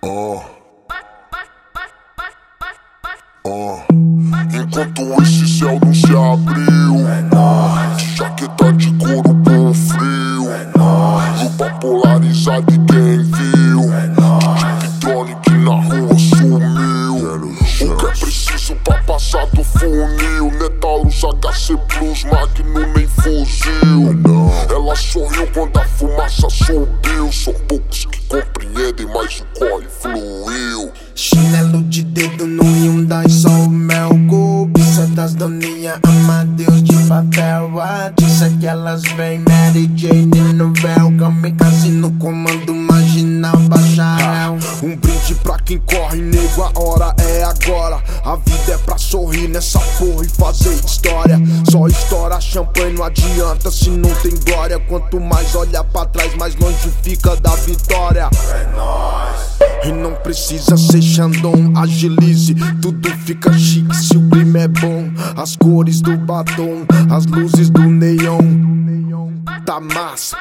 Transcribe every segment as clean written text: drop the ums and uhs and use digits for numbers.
Enquanto esse céu não se abriu, jaqueta de couro por frio, lupa polarizada e quem viu, Tiptronic na rua sumiu. O que é preciso pra passar do funil? Netaurus, HC Plus, Magnum nem fuzil. Ela sorriu quando a fumaça subiu. São poucos que compreendem, mas o corre fluiu. Chinelo de dedo no Hyundai, só o mel. Cobiça das doninhas, Amadeus de papel. Disse que elas vêm Mary Jane no véu. Kamikaze no comando, marginal, bacharel. Um brinde pra quem corre, nego, a hora é agora. A vida é pra sorrir nessa porra e fazer história. Só estoura champanhe, não adianta se não tem glória. Quanto mais olha pra trás, mais longe fica da vitória. É nóis. E não precisa ser Xandão, agilize, tudo fica chique se o clima é bom. As cores do batom, as luzes do neon, tá massa.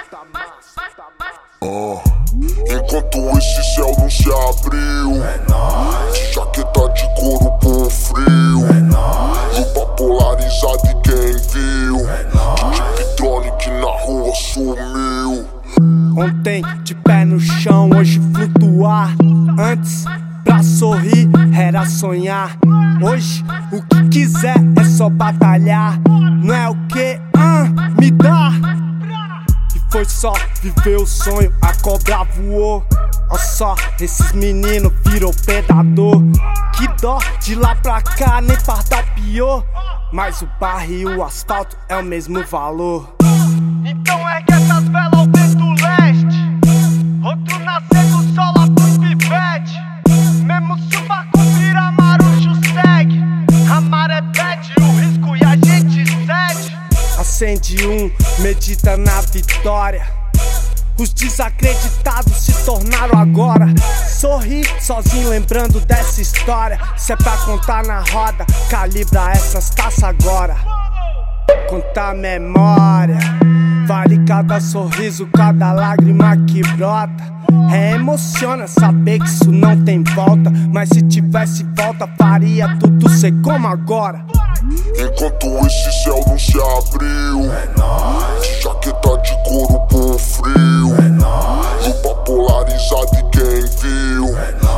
Enquanto esse céu não se abriu, jaqueta de couro por frio, lupa polarizada e quem viu, Tiptronic na rua sumiu. Ontem de pé no chão, hoje flutuar. Antes pra sorrir era sonhar. Hoje o que quiser é só batalhar. Não é o que me dá. E foi só viver o sonho, a cobra voou. Ó só, esses meninos virou predador. Que dó, de lá pra cá nem pardal pior. Mas o barril e o asfalto é o mesmo valor. Então ergue essas velas ao vento leste. Outro nascer do sol lá pros pivete. Mesmo se o barco vira marujo segue. A maré pede o risco e a gente cede. Acende um, medita na vitória. Os desacreditados se tornaram agora. Sorri sozinho lembrando dessa história. Se é pra contar na roda, calibra essas taças agora. Contar memória, vale cada sorriso, cada lágrima que brota. Emociona saber que isso não tem volta. Mas se tivesse volta, faria tudo ser como agora. Enquanto esse céu não se abriu, jaqueta de couro por frio, lupa polarizada e quem viu,